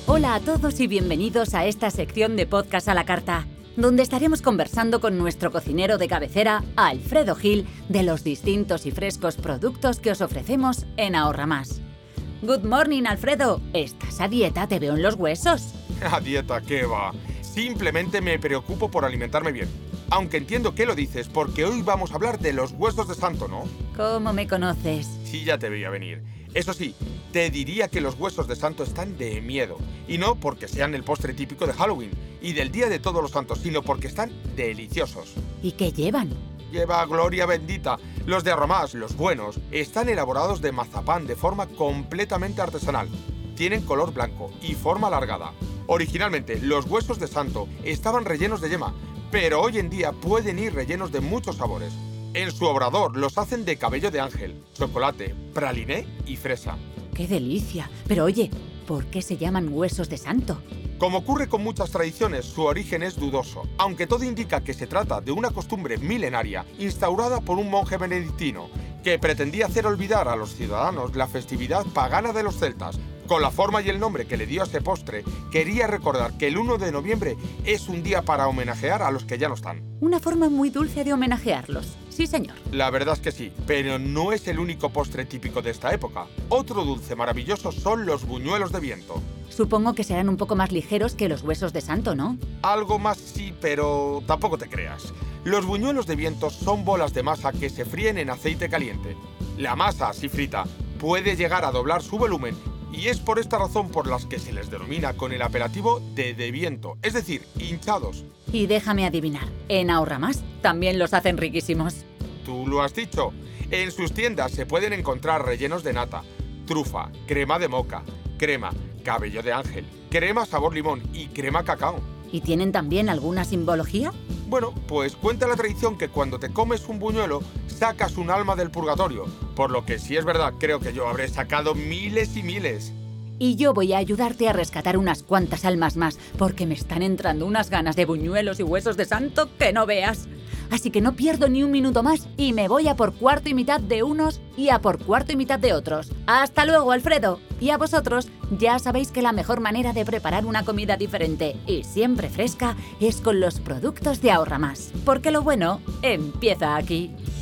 Hola a todos y bienvenidos a esta sección de Podcast a la Carta, donde estaremos conversando con nuestro cocinero de cabecera, Alfredo Gil, de los distintos y frescos productos que os ofrecemos en Ahorra Más. Good morning, Alfredo. ¿Estás a dieta? Te veo en los huesos. A dieta, ¿qué va? Simplemente me preocupo por alimentarme bien. Aunque entiendo que lo dices porque hoy vamos a hablar de los huesos de santo, ¿no? ¿Cómo me conoces? Sí, ya te veía venir. Eso sí, te diría que los huesos de santo están de miedo. Y no porque sean el postre típico de Halloween y del Día de Todos los Santos, sino porque están deliciosos. ¿Y qué llevan? Lleva gloria bendita. Los de Ahorra Más, los buenos, están elaborados de mazapán de forma completamente artesanal. Tienen color blanco y forma alargada. Originalmente, los huesos de santo estaban rellenos de yema, pero hoy en día pueden ir rellenos de muchos sabores. En su obrador los hacen de cabello de ángel, chocolate, praliné y fresa. ¡Qué delicia! Pero oye, ¿por qué se llaman huesos de santo? Como ocurre con muchas tradiciones, su origen es dudoso, aunque todo indica que se trata de una costumbre milenaria instaurada por un monje benedictino que pretendía hacer olvidar a los ciudadanos la festividad pagana de los celtas. Con la forma y el nombre que le dio a este postre, quería recordar que el 1 de noviembre es un día para homenajear a los que ya no están. Una forma muy dulce de homenajearlos. Sí, señor. La verdad es que sí, pero no es el único postre típico de esta época. Otro dulce maravilloso son los buñuelos de viento. Supongo que serán un poco más ligeros que los huesos de santo, ¿no? Algo más sí, pero tampoco te creas. Los buñuelos de viento son bolas de masa que se fríen en aceite caliente. La masa, así frita, puede llegar a doblar su volumen y es por esta razón por las que se les denomina con el apelativo de viento, es decir, hinchados. Y déjame adivinar, en Ahorra Más también los hacen riquísimos. Tú lo has dicho. En sus tiendas se pueden encontrar rellenos de nata, trufa, crema de moca, crema, cabello de ángel, crema sabor limón y crema cacao. ¿Y tienen también alguna simbología? Bueno, pues cuenta la tradición que cuando te comes un buñuelo, sacas un alma del purgatorio. Por lo que si es verdad, creo que yo habré sacado miles y miles. Y yo voy a ayudarte a rescatar unas cuantas almas más, porque me están entrando unas ganas de buñuelos y huesos de santo que no veas. Así que no pierdo ni un minuto más y me voy a por cuarto y mitad de unos y a por cuarto y mitad de otros. ¡Hasta luego, Alfredo! Y a vosotros, ya sabéis que la mejor manera de preparar una comida diferente y siempre fresca es con los productos de Ahorra Más. Porque lo bueno empieza aquí.